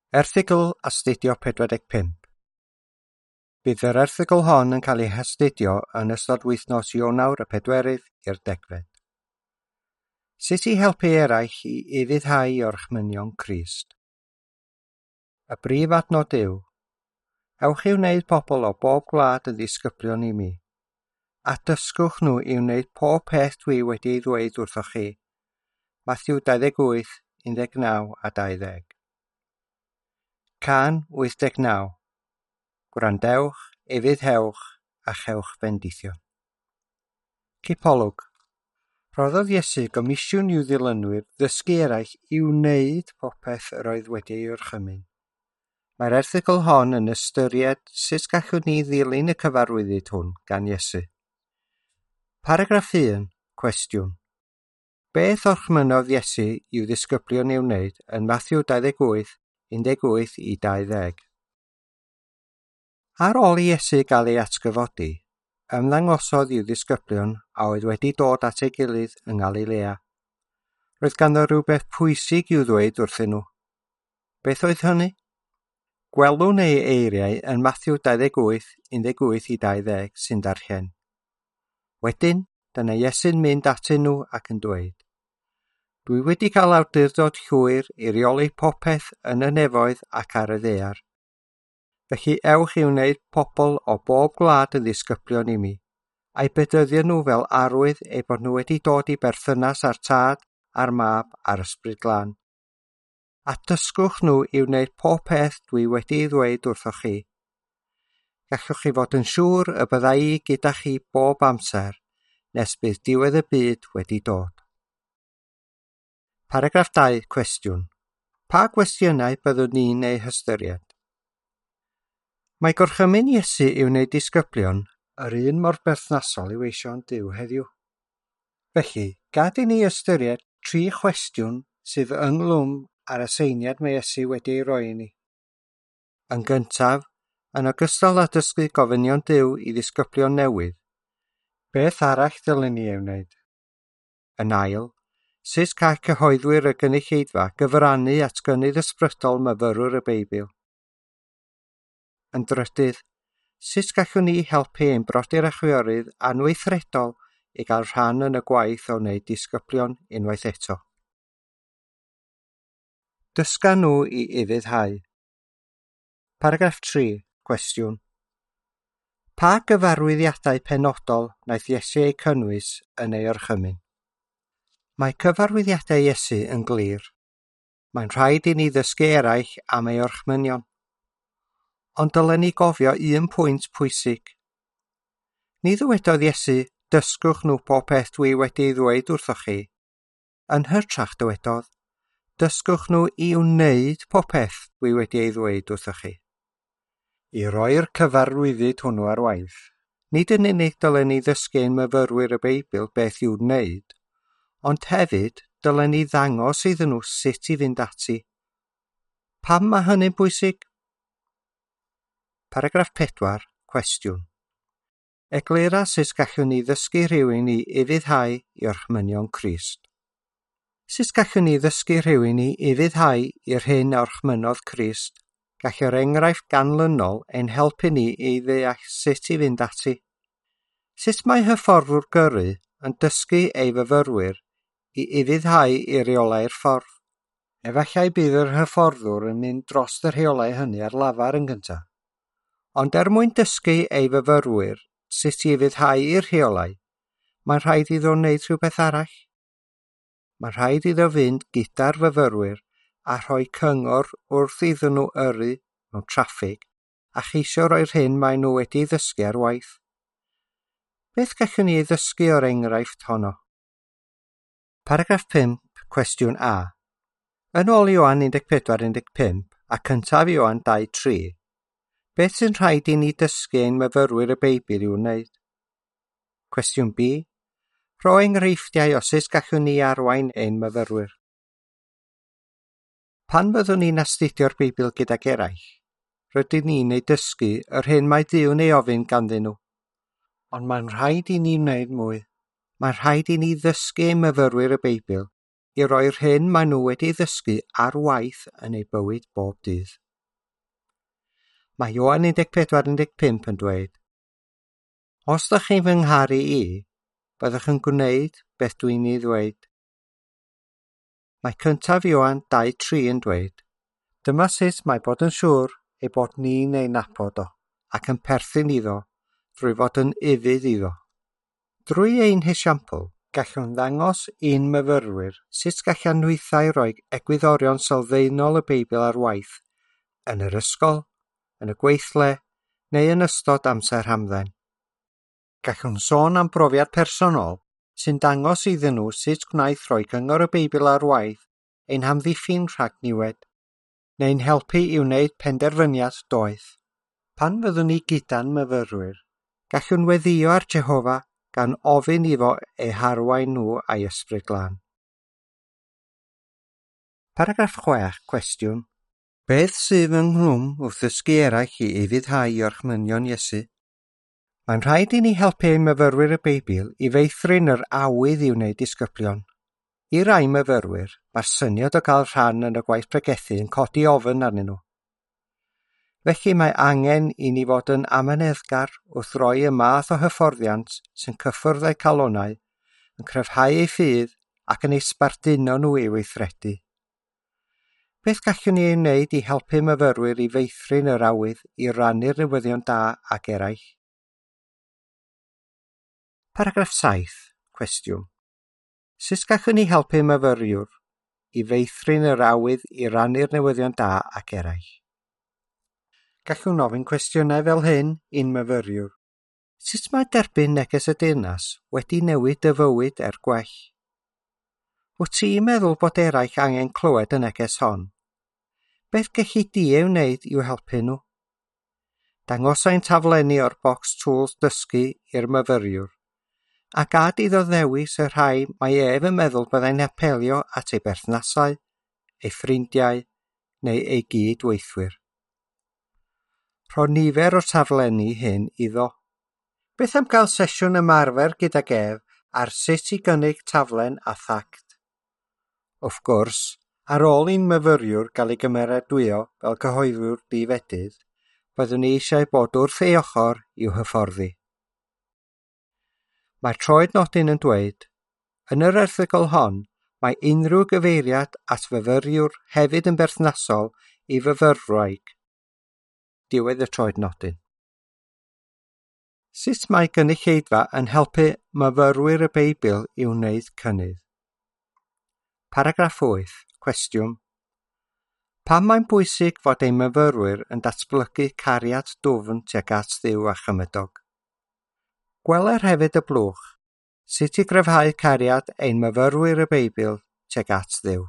Erthygl astudio 45. Bydd yr erthygl hon yn cael ei hastudio yn ystod wythnos Ionawr y 4 i'r 10. Sut i helpu eraill i ufuddhau orchmynion Crist? Y brif adnod yw: ewch i wneud pobl o bob gwlad yn ddisgyblion i mi, a dysgwch nhw i wneud pob peth dwi wedi ei ddweud wrthoch chi. Mathew 28, 19 a 20. Can 89. Gwrandewch, ufuddhewch a chewch bendithion. Cipolwg. Rhoddodd Iesu gomisiwn i'w ddilynwyr ddysgu eraill i wneud popeth yr oedd wedi ei orchymyn. Mae'r erthygl hon yn ystyried sut gallwn ni ddilyn y cyfarwyddyd hwn gan Iesu. Paragraff 1. Cwestiwn. Beth orchmynodd Iesu i'w ddisgyblion ei wneud yn Mathew 28, 18 i 20? Ar ôl i Iesu gael ei atgyfodi, ymddangosodd i'w ddisgyblion a oedd wedi dod at ei gilydd yng Nghalilea. Roedd ganddo rhywbeth pwysig i'w ddweud wrthyn nhw. Beth oedd hynny? Gwelwn ei eiriau yn Mathew 28, 18 i 20 sy'n darllen. Wedyn, dyna Iesu'n mynd atyn nhw ac yn dweud: Dwi wedi cael awdurdod llwyr i reoli popeth yn y nefoedd ac ar y ddaear. Felly ewch i wneud pobl o bob gwlad yn ddisgyblion i mi, a'i bedyddio nhw fel arwydd eu bod nhw wedi dod i berthynas â'r Tad, a'r Mab a'r Ysbryd Glân. A dysgwch nhw i wneud pob peth dwi wedi ei ddweud wrthoch chi. Gallwch chi fod yn siŵr y bydda i gyda chi bob amser, nes bydd diwedd y byd wedi dod. Paragraff 2. Cwestiwn. Pa gwestiynau byddwn ni'n ei hystyried? Mae gorchymyn Iesu i wneud disgyblion yr un mor berthnasol yw eision Duw heddiw. Felly, gad i ni ystyried 3 chwestiwn sydd ynglwm ar y seiniad mae Iesu wedi ei roi i ni. Yn gyntaf, yn ogystal â dysgu gofynion Duw i ddisgyblion newydd, beth arall dylwn ni ei wneud? Yn ail, sut gall cyhoeddwyr y gynulleidfa gyfrannu at gynnydd ysbrydol myfyrwyr y Beibl? Yn drydydd, sut gallwn ni helpu ein brodyr a chwiorydd anweithredol i gael rhan yn y gwaith o wneud disgyblion unwaith eto? Dysga nhw i ufuddhau. Paragraff 3. Cwestiwn. Pa gyfarwyddiadau penodol wnaeth Iesu eu cynnwys yn ei orchymyn? Mae cyfarwyddiadau Iesu yn glir. Mae'n rhaid i ni ddysgu eraill am ei orchmynion. Ond dylen ni gofio un pwynt pwysig. Ni ddywedodd Iesu, dysgwch nhw pob peth dwi wedi ei ddweud wrthoch chi. Yn hytrach dywedodd, dysgwch nhw i wneud popeth dwi wedi ei ddweud wrthoch chi. I roi'r cyfarwyddyd hwnnw ar waith, nid yn unig dylen ni ddysgu ein myfyrwyr y Beibl beth i'w wneud, ond hefyd dylen ni ddangos iddyn nhw sut i fynd ati. Pam mae hynny'n bwysig? Paragraff 4. Cwestiwn. Eglura sut gallwn ni ddysgu rhywun i ufuddhau i orchmynion Crist. Sut gallwn ni ddysgu rhywun i ufuddhau i'r hyn a orchmynodd Crist? Gall yr enghraifft ganlynol ein helpu ni i ddeall sut i fynd ati. Sut mae hyfforddwr gyrru yn dysgu ei fyfyrwyr i ufuddhau i reolau'r ffordd? Efallai bydd yr hyfforddwr yn mynd dros y rheolau hynny ar lafar yn gyntaf. Ond mwyn dysgu ei fyfyrwyr sut i ufuddhau i'r rheolau, mae'n rhaid iddo wneud rhywbeth arall. Mae'n rhaid iddo fynd gyda'r fyfyrwyr a rhoi cyngor wrth iddyn nhw yrru mewn traffig a cheisio roi'r hyn maen nhw wedi ddysgu ar waith. Beth gallwn ni ddysgu o'r enghraifft honno? Paragraff 5. Cwestiwn A. Yn ôl Ioan 14:15 a cyntaf Ioan 2:3, beth sy'n rhaid i ni dysgu ein myfyrwyr y Beibl i'w wneud? Cwestiwn B. Rho enghreifftiau o sut gallwn ni arwain ein myfyrwyr. Pan fyddwn ni'n astudio'r Beibl gydag eraill, rydyn ni'n ei dysgu yr hyn mae Duw'n ei ofyn ganddyn nhw. Ond mae'n rhaid i ni wneud mwy. Mae'n rhaid i ni ddysgu ein myfyrwyr y Beibl i roi'r hyn maen nhw wedi ddysgu ar waith yn eu bywyd bob dydd. Mae Ioan 14:15 yn dweud, Os ydych chi'n fy ngharu i, byddwch yn gwneud beth dwi'n ei ddweud. Mae cyntaf Ioan 2:3 yn dweud, Dyma sut mae bod yn siŵr ei bod ni'n ei nabod o, ac yn perthyn iddo, drwy fod yn ifydd iddo. Drwy ein hesiampl, gallwn ddangos i'n myfyrwyr sut gallan nhwithau roi egwyddorion sylfaenol y Beibl ar waith, yn yr ysgol, yn y gweithle, neu yn ystod amser hamdden. Gallwn sôn am brofiad personol sy'n dangos iddyn nhw sut gwnaeth rhoi gyngor y Beibl ar waith ein hamddiffyn rhag niwed, neu'n helpu i wneud penderfyniad doeth. Pan fyddwn ni gyda'n myfyrwyr, gallwn weddio ar Jehova gan ofyn iddo eu harwain nhw a'i ysbryd glân. Paragraff 6, cwestiwn. Beth sydd ynghlwm wrth ddysgu eraill i ufuddhau i orchmynion Iesu? Mae'n rhaid i ni helpu ein myfyrwyr y Beibl i feithrin yr awydd i wneud disgyblion. I rai myfyrwyr, mae'r syniad o gael rhan yn y gwaith pregethu yn codi ofyn arnyn nhw. Felly mae angen i ni fod yn amyneddgar wrth roi y math o hyfforddiant sy'n cyffwrdd eu calonau, yn cryfhau eu ffydd ac yn eu sbarduno nhw i weithredu. Beth gallwn ni ei wneud i helpu myfyrwyr i feithrin yr awydd i rannu'r newyddion da ag eraill? Paragraff 7, cwestiwn. Sut gallwn ni helpu myfyriwr i feithrin yr awydd i rannu'r newyddion da ac eraill? Gallwn ofyn cwestiynau fel hyn i'n myfyriwr. Sut mae derbyn neges y deyrnas wedi newid dy fywyd gwell? Wyt ti'n meddwl bod eraill angen clywed y neges hon? Beth gelli di ei wneud i'w helpu nhw? Dangosai'n taflenni o'r bocs tŵls dysgu i'r myfyriwr, a gad iddo ddewis y rhai mae ef yn meddwl byddai'n apelio at ei berthnasau, ei ffrindiau neu ei gydweithwyr. Rho nifer o'r taflenni hyn iddo. Beth am gael sesiwn ymarfer gydag ef ar sut i gynnig taflen a thact? Wrth gwrs, ar ôl i'n myfyriwr gael ei gymeradwyo fel cyhoeddwr difedydd, byddwn ni eisiau bod wrth ei ochr i'w hyfforddi. Mae'r troed nodyn yn dweud, yn yr erthygl hon, mae unrhyw gyfeiriad at fyfyriwr hefyd yn berthnasol i fyfyrwraig. Diwedd y troed nodyn. Sut mae gynulleidfa yn helpu myfyrwyr y Beibl i wneud cynnydd? Paragraff 8, cwestiwn. Pam mae'n bwysig fod ein myfyrwyr yn datblygu cariad dwfn tuag at Dduw a chymydog? Gweler hefyd y blwch, sut i gryfhau cariad ein myfyrwyr y Beibl tuag at Dduw.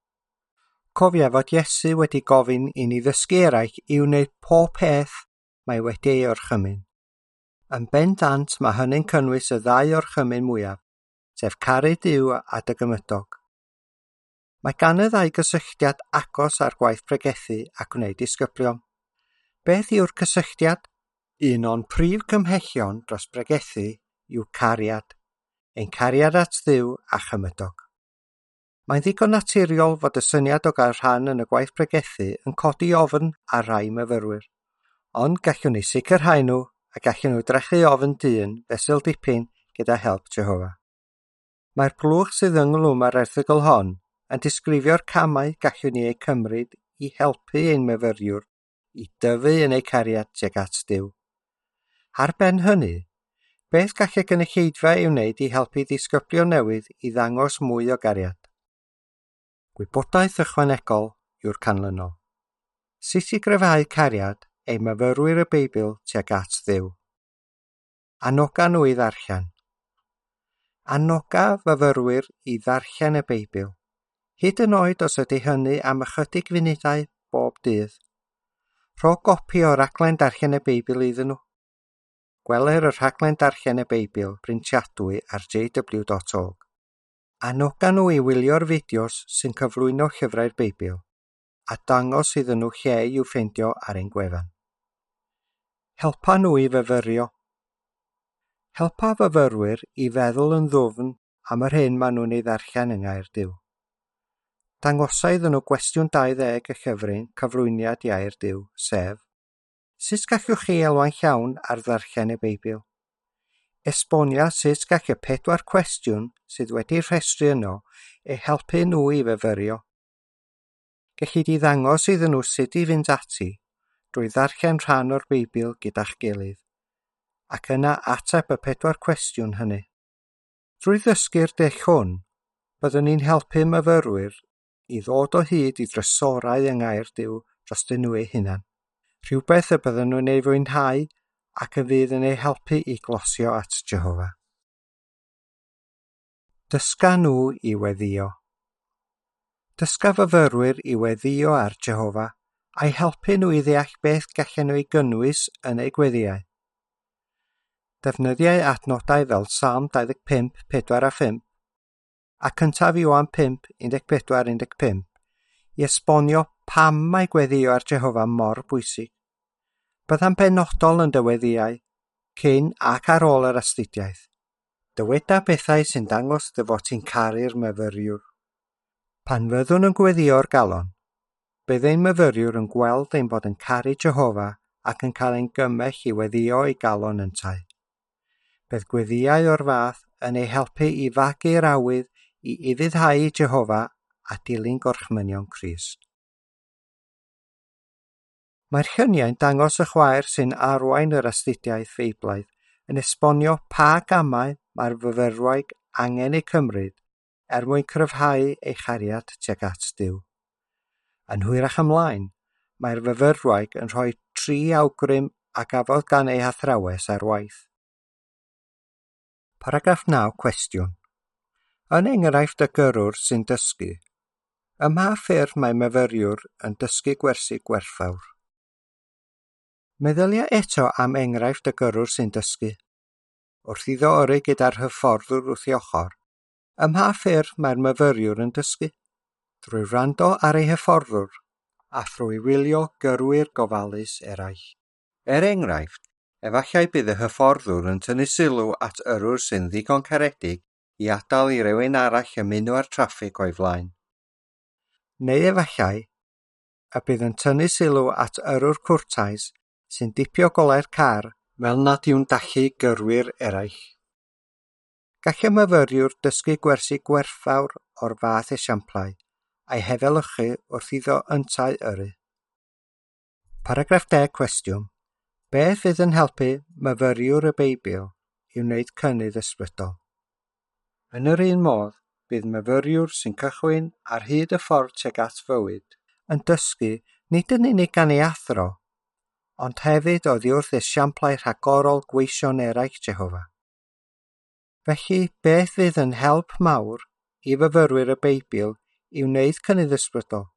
Cofia fod Iesu wedi gofyn i ni ddysgu eraill i wneud pob peth mae wedi ei orchymyn. Yn bendant mae hynny'n cynnwys y ddau orchymyn mwyaf, sef caru Duw a dy gymydog. Mae gan y ddau gysylltiad agos ar gwaith pregethu ac wneud disgyblion. Beth yw'r cysylltiad? Un o'n prif cymhellion dros pregethu yw cariad, ein cariad at Dduw a chymydog. Mae'n ddigon naturiol fod y syniad o gael rhan yn y gwaith pregethu yn codi ofn ar rai myfyrwyr, ond gallwn ni sicrhau nhw a gallwn nhw drechu ofn dyn fesul dipyn gyda help Jehova. Mae'r blwch sydd ynglwm ar erthygl hon yn disgrifio'r camau gallwn ni eu cymryd i helpu ein myfyriwr i dyfu yn ei cariad tuag at Duw. Ar ben hynny, beth gall y gynulleidfa ei wneud i helpu disgyblion newydd i ddangos mwy o gariad? Gwybodaeth ychwanegol yw'r canlynol. Sut i gryfhau cariad ein myfyrwyr y Beibl tuag at Dduw? Anoga nhw i ddarllen. Anoga fyfyrwyr i ddarllen y Beibl. Hyd yn oed os ydy hynny am ychydig funudau bob dydd. Rho gopi o raglen darllen y Beibl iddyn nhw. Gweler y rhaglen darllen y Beibl breintiadwy ar jw.org. Anoga nhw i wylio'r fideos sy'n cyflwyno llyfrau'r Beibl a dangos iddyn nhw lle i'w ffeindio ar ein gwefan. Helpa nhw i fyfyrio. Helpa fyfyrwyr i feddwl yn ddwfn am yr hyn maen nhw'n ei ddarllen yng Ngaerdydd. Dangosai iddyn nhw gwestiwn 20 y llyfryn Cyflwyniad Iair Duw, sef: sut gallwch chi elwain llawn ar ddarllen y Beibl? Esbonia sut gall y 4 cwestiwn sydd wedi'i rhestru yno eu helpu nhw i fyfyrio. Gellid i ddangos iddyn nhw sut i fynd ati drwy ddarllen rhan o'r Beibl gyda'ch gilydd, ac yna ateb y 4 cwestiwn hynny. Drwy ddysgu'r dull hwn, byddwn ni'n helpu myfyrwyr i ddod o hyd i drysorau yng ngair Duw drostyn nhw eu hunan. Rhywbeth y byddwn nhw'n ei fwynhau ac y fydd yn ei helpu i glosio at Jehova. Dysga nhw i weddio. Dysga fyfyrwyr i weddio ar Jehova a'i helpu nhw i ddeall beth gallen nhw ei gynnwys yn eu gweddiau. Defnyddiau adnodau fel Psalm 25, 4 a 5, a cyntaf Ioan 5, 14-15, i esbonio pam mae gweddio ar Jehova mor bwysig. Byddai'n benodol yn dyweddiau, cyn ac ar ôl yr astudiaeth. Dyweda bethau sy'n dangos dy fod ti'n caru'r myfyriwr. Pan fyddwn yn gweddio'r galon, bydd ein myfyriwr yn gweld ein bod yn caru Jehova ac yn cael ein gymell i weddio ei galon yntau. Bydd gweddiau o'r fath yn ei helpu i fagu'r awydd i ufuddhau Jehova a dilyn gorchmynion Crist. Mae'r lluniau'n dangos y chwaer sy'n arwain yr astudiaeth Feiblaidd yn esbonio pa gamau mae'r fyfyrwraig angen eu cymryd mwyn cryfhau ei chariad tuag at Duw. Yn hwyrach ymlaen, mae'r fyfyrwraig yn rhoi 3 awgrym a gafodd gan ei athrawes ar waith. Paragraff 9, cwestiwn. Yn enghraifft y gyrrwr sy'n dysgu, ym mha ffyrdd mae myfyriwr yn dysgu gwersi gwerthfawr? Meddylia eto am enghraifft y gyrrwr sy'n dysgu. Wrth iddo yrru gyda'r hyfforddwr wrth ei ochr, ym mha ffyrdd mae'r myfyriwr yn dysgu? Drwy wrando ar ei hyfforddwr a thrwy wylio gyrwyr gofalus eraill. Enghraifft, efallai bydd y hyfforddwr yn tynnu sylw at yrrwr sy'n ddigon caredig i adael i rywun arall ymuno ar traffig o'i flaen. Neu efallai y bydd yn tynnu sylw at yrrwr cwrtais sy'n dipio golau'r car fel nad yw'n dallu gyrwyr eraill. Gall y myfyriwr dysgu gwersi gwerthfawr o'r fath esiamplau a'i hefelychu wrth iddo yntau yrru. Paragraff 10, cwestiwn. Beth fydd yn helpu myfyriwr y Beibl i wneud cynnydd ysbrydol? Yn yr un modd, bydd myfyriwr sy'n cychwyn ar hyd y ffordd tuag at fywyd yn dysgu nid yn unig gan ei athro, ond hefyd oddi wrth esiamplau rhagorol gweision eraill Jehova. Felly, beth fydd yn help mawr i fyfyrwyr y Beibl i wneud cynnydd ysbrydol?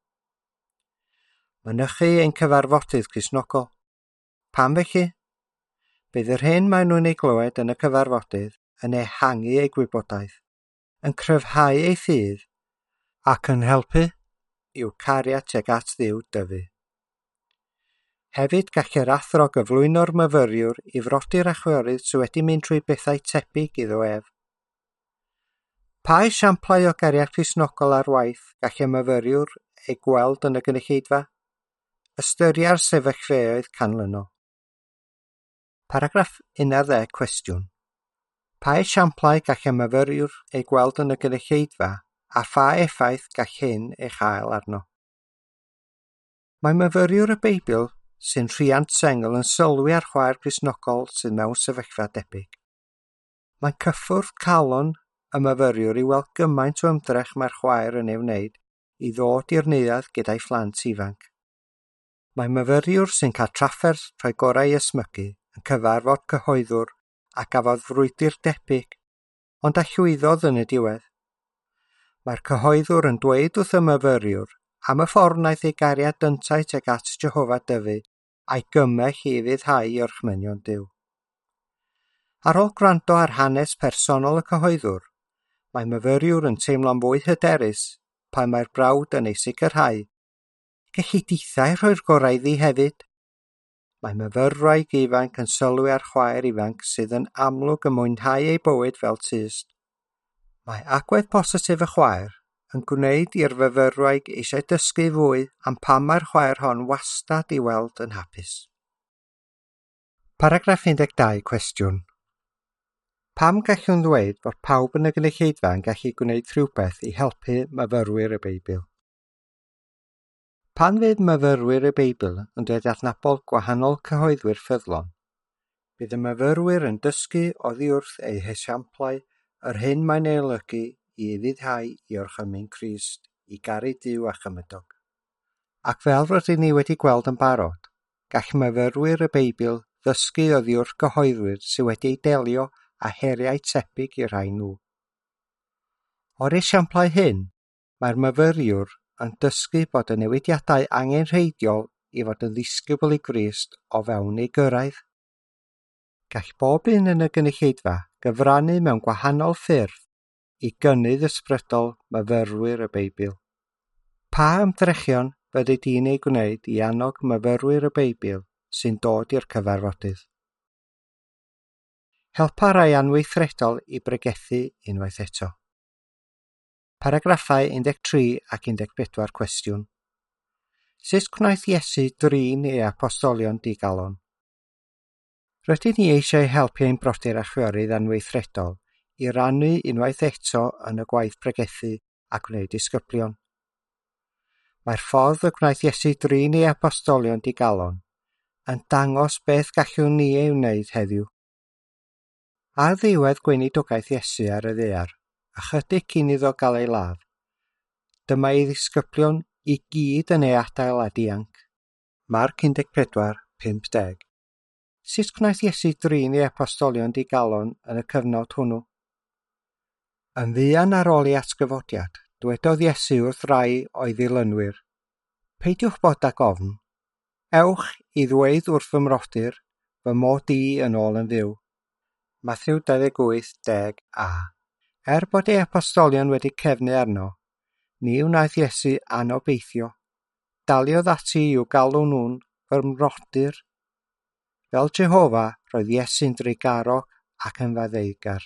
Mynychu ein cyfarfodydd Cristnogol. Pam felly? Bydd yr hyn maen nhw'n ei glywed yn y cyfarfodydd yn ehangu ei gwybodaeth, yn cryfhau ei ffydd, ac yn helpu i'w cariad tuag at Dduw dyfu. Hefyd gall yr athro gyflwyno'r myfyriwr i frodi'r achwiorydd sydd wedi mynd trwy bethau tebyg iddo ef. Pa esiamplau o gariad Cristnogol ar waith gall y myfyriwr ei gweld yn y gynulleidfa? Ystyria'r sefyllfeoedd canlynol. Paragraff 11, cwestiwn. Pa esiamplau gall y myfyriwr ei gweld yn y gynulleidfa a pha effaith gall hyn ei chael arno? Mae myfyriwr y Beibl sy'n rhiant sengl yn sylwi ar chwaer Cristnogol sydd mewn sefyllfa debyg. Mae'n cyffwrdd calon y myfyriwr i weld gymaint o ymdrech mae'r chwaer yn ei wneud i ddod i'r neuadd gyda'i phlant ifanc. Mae myfyriwr sy'n cael trafferth rhoi gorau ysmygu yn cyfarfod cyhoeddwr a gafodd frwydr debyg, ond a llwyddodd yn y diwedd. Mae'r cyhoeddwr yn dweud wrth y myfyriwr am y ffordd wnaeth ei gariad yntau tuag at Jehova dyfu a'i gymell i ufuddhau i orchmynion Duw. Ar ôl gwrando ar hanes personol y cyhoeddwr, mae myfyriwr yn teimlo'n fwy hyderus pan mae'r brawd yn ei sicrhau gellidithau rhoi'r gorau iddi hefyd. Mae myfyrwraig ifanc yn sylwi ar chwaer ifanc sydd yn amlwg yn mwynhau ei bywyd fel tyst. Mae agwedd positif y chwaer yn gwneud i'r fyfyrwraig eisiau dysgu fwy am pam mae'r chwaer hon wastad i weld yn hapus. Paragraff 12, cwestiwn. Pam gallwn ddweud bod pawb yn y gynulleidfa yn gallu gwneud rhywbeth i helpu myfyrwyr y Beibl? Pan fydd myfyrwyr y Beibl yn dweud adnabod gwahanol cyhoeddwyr ffyddlon, bydd y myfyrwyr yn dysgu oddi wrth eu hesiamplau yr hyn mae'n ei olygu i ufuddhau i orchymyn Crist, i garu Duw a chymydog. Ac fel rydyn ni wedi gweld yn barod, gall myfyrwyr y Beibl ddysgu oddi wrth gyhoeddwyr sydd wedi delio â heriau tebyg i'r rhai nhw. O'r esiamplau hyn, mae'r myfyriwr yn dysgu bod y newidiadau angenrheidiol i fod yn ddisgybl i Grist o fewn ei gyrraedd. Gall bob un yn y gynulleidfa gyfrannu mewn gwahanol ffyrdd i gynnydd ysbrydol myfyrwyr y Beibl. Pa ymdrechion fyddi di'n ei gwneud i annog myfyrwyr y Beibl sy'n dod i'r cyfarfodydd? Helpa rai anweithredol i bregethu unwaith eto. Paragraffau 13 ac 14, cwestiwn. Sut gwnaeth Iesu drin ei apostolion digalon? Rydyn ni eisiau helpu ein brodyr a chwiorydd anweithredol i rannu unwaith eto yn y gwaith pregethu a gwneud disgyblion. Mae'r ffordd y gwnaeth Iesu drin ei apostolion digalon yn dangos beth gallwn ni ei wneud heddiw. Ar ddiwedd gweinidogaeth Iesu ar y ddaear, ychydig cyn iddo gael ei ladd, dyma ei ddisgyblion i gyd yn ei adael a dianc. Marc 14:50. Sut gwnaeth Iesu drin ei apostolion digalon yn y cyfnod hwnnw? Yn fuan ar ôl ei atgyfodiad, dywedodd Iesu wrth rai o'i ddilynwyr, peidiwch bod ag ofn, ewch i ddweud wrth fy mrodyr, fy mod i yn ôl yn fyw. Mathew 28:10a. Bod ei apostolion wedi cefnu arno, ni wnaeth Iesu anobeithio, daliodd ati i'w galw nhw'n fy mrodyr. Fel Jehova, roedd Iesu'n dreigarog ac yn faddeugar.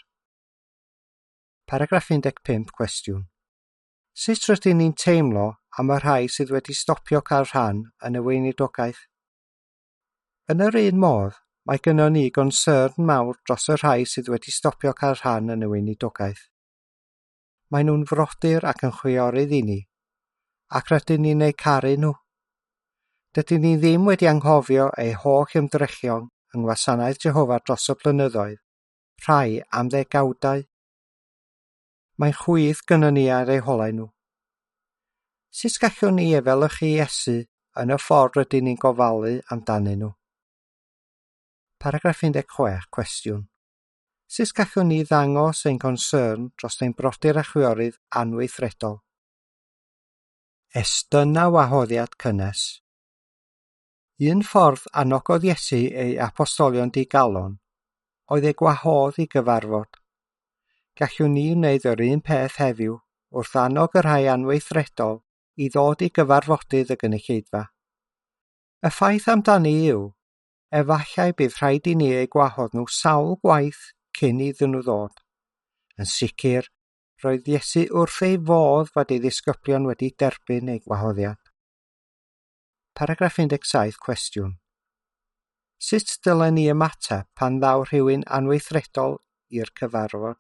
Paragraff 15, cwestiwn. Sut rydyn ni'n teimlo am y rhai sydd wedi stopio cael rhan yn y weinidogaeth? Yn yr un modd, mae gynnon ni gonsern mawr dros y rhai sydd wedi stopio cael rhan yn y weinidogaeth. Mae nhw'n frodyr ac yn chwiorydd i ni, ac rydyn ni'n eu caru nhw. Dydyn ni ddim wedi anghofio eu holl ymdrechion yng ngwasanaeth Jehova dros y blynyddoedd, rhai am ddegawdau. Mae'n chwydd gynnon ni ar eu holau nhw. Sut gallwn ni efelychu Iesu yn y ffordd rydyn ni'n gofalu amdanyn nhw? Paragraff 16, cwestiwn. Sut gallwn ni ddangos ein concern dros ein brodyr a chwiorydd anweithredol? Estyna wahoddiad cynnes. Un ffordd anogodd Iesu ei apostolion digalon oedd ei gwahodd i gyfarfod. Gallwn ni wneud yr un peth heddiw wrth annog y rhai anweithredol i ddod i gyfarfodydd y gynulleidfa. Y ffaith amdani yw, efallai bydd rhaid i ni eu gwahodd nhw sawl gwaith cyn iddyn nhw ddod. Yn sicr, roedd Iesu wrth ei fodd fod ei ddisgyblion wedi derbyn ei gwahoddiad. Paragraff 17, cwestiwn. Sut dylen ni ymateb pan ddaw rhywun anweithredol i'r cyfarfod?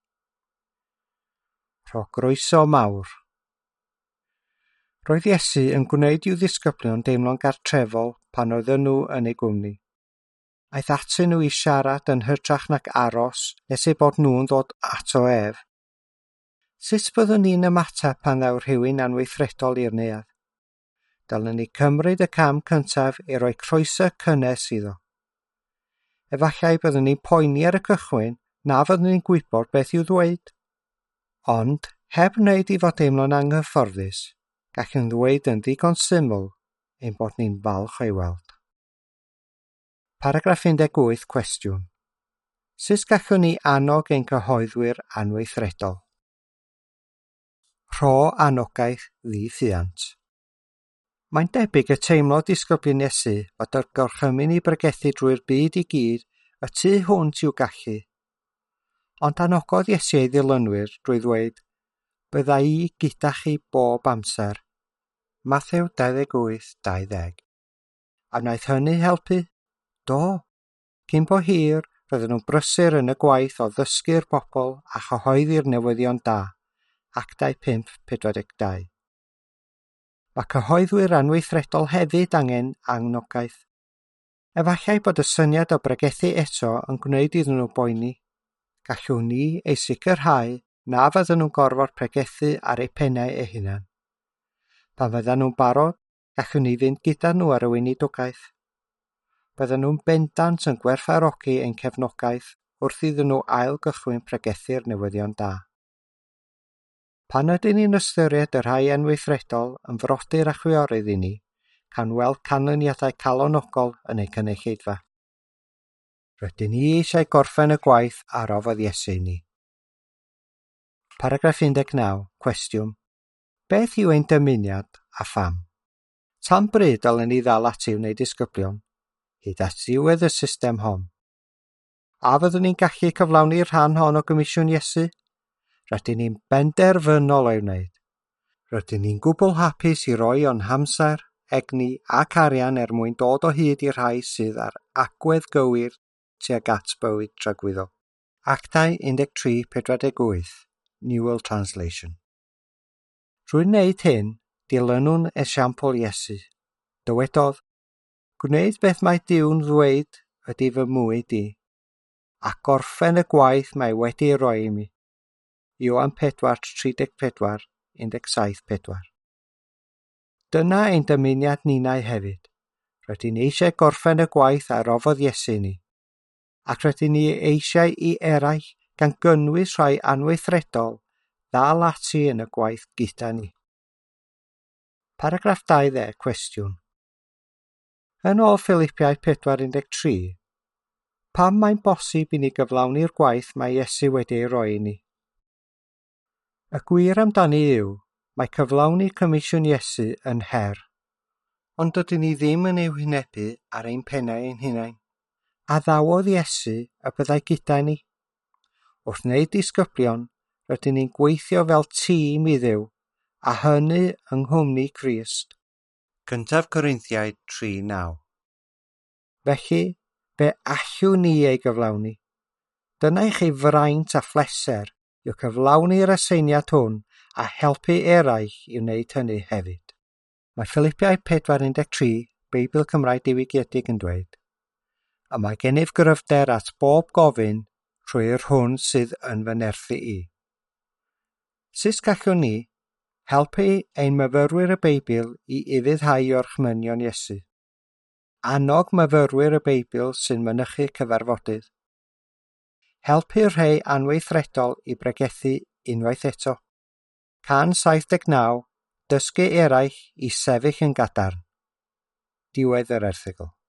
Rho groeso mawr. Roedd Iesu yn gwneud i'w ddisgyblion deimlo'n gartrefol pan oedden nhw yn ei gwmni. Aeth atyn nhw i siarad yn hytrach nac aros nes eu bod nhw'n dod ato ef. Sut byddwn ni'n ymateb pan ddaw rhywun anweithredol i'r neuadd? Dylen ni cymryd y cam cyntaf i roi croeso cynnes iddo. Efallai byddwn ni'n poeni ar y cychwyn na fyddwn ni'n gwybod beth i'w ddweud. Ond, heb wneud i fod deimlo'n anghyfforddus, gallwn ddweud yn ddigon syml ein bod ni'n falch o'i weld. Paragraff 18, cwestiwn. Sut gallwn ni annog ein cyhoeddwyr anweithredol? Rho anogaeth ddi-ffiant. Mae'n debyg y teimlo disgyblion Iesu fod yr gorchymyn i bregethu drwy'r byd i gyd y tu hwnt i'w gallu. Ond anogodd Iesu ei ddilynwyr drwy ddweud, bydda i gyda chi bob amser. Mathew 28:20. A wnaeth hynny helpu? Do. Cyn bo hir, roedden nhw'n brysur yn y gwaith o ddysgu'r bobl a chyhoeddi'r newyddion da. Actau 5:42. Mae cyhoeddwyr anweithredol hefyd angen angnogaeth. Efallai bod y syniad o bregethu eto yn gwneud iddyn nhw boeni. Gallwn ni ei sicrhau na fydden nhw'n gorfod pregethu ar eu pennau eu hunain. Pan fyddan nhw'n barod, gallwn ni fynd gyda nhw ar y weinidogaeth. Byddan nhw'n bendant yn gwerthfawrogi ein cefnogaeth wrth iddyn nhw ailgychwyn pregethu'r newyddion da. Pan ydyn ni'n ystyried y rhai anweithredol yn frodyr a chwiorydd i ni, can weld canlyniadau calonogol yn eu cynulleidfa. Rydyn ni eisiau gorffen y gwaith ar ofod Iesu ni. Paragraff 19. Cwestiwn. Beth yw ein dymuniad a pham? Tan bryd dylem ni ddal ati wneud disgyblion, hyd at diwedd y system hon. A fyddwn ni'n gallu cyflawni'r rhan hon o Gomisiwn Iesu? Rydyn ni'n benderfynol o'i wneud. Rydyn ni'n gwbl hapus i roi o'n hamser, egni ac arian mwyn dod o hyd i'r rhai sydd ar agwedd gywir tuag at bywyd tragwyddol. Actau 13:48, New World Translation. Drwy'n wneud hyn, dilynwn esiampl Iesu. Dywedodd, gwneud beth mae Duw'n ddweud ydy fy mwyd i, a gorffen y gwaith mae wedi roi i mi. Ioan 4:34, 17:4. Dyna ein dymuniad ninnau hefyd. Rydyn ni eisiau gorffen y gwaith ar ofod Iesu ni, ac rydyn ni eisiau i eraill gan gynnwys rhai anweithredol ddal ati yn y gwaith gyda ni. Paragraff 20. Cwestiwn. Yn ôl Philippiau 4:13, pam mae'n bosib i ni gyflawni'r gwaith mae Iesu wedi ei roi i ni? Y gwir amdani yw, mae cyflawni Comisiwn Iesu yn her, ond dydyn ni ddim yn ei wynebu ar ein pennau ein hunain. A ddawodd Iesu y byddai gyda ni. Wrth wneud disgyblion, rydyn ni'n gweithio fel tîm i Dduw, a hynny yng nghwmni Crist. Cyntaf Corinthiaid 3:9. Felly, fe allwn ni ei gyflawni. Dyna i chi fraint a phleser yw cyflawni'r aseiniad hwn a helpu eraill i wneud hynny hefyd. Mae Philippiau 4:13, Beibl Cymraeg Diwygiedig yn dweud, y mae gennyf gryfder at bob gofyn trwy'r hwn sydd yn fy nerthu i. Sut gallwn ni helpu ein myfyrwyr y Beibl i ufuddhau o'r chmynion Iesu? Annog myfyrwyr y Beibl sy'n mynychu cyfarfodydd. Helpu rhai anweithredol i bregethu unwaith eto. Can 79, dysgu eraill i sefyll yn gadarn. Diwedd yr erthygl.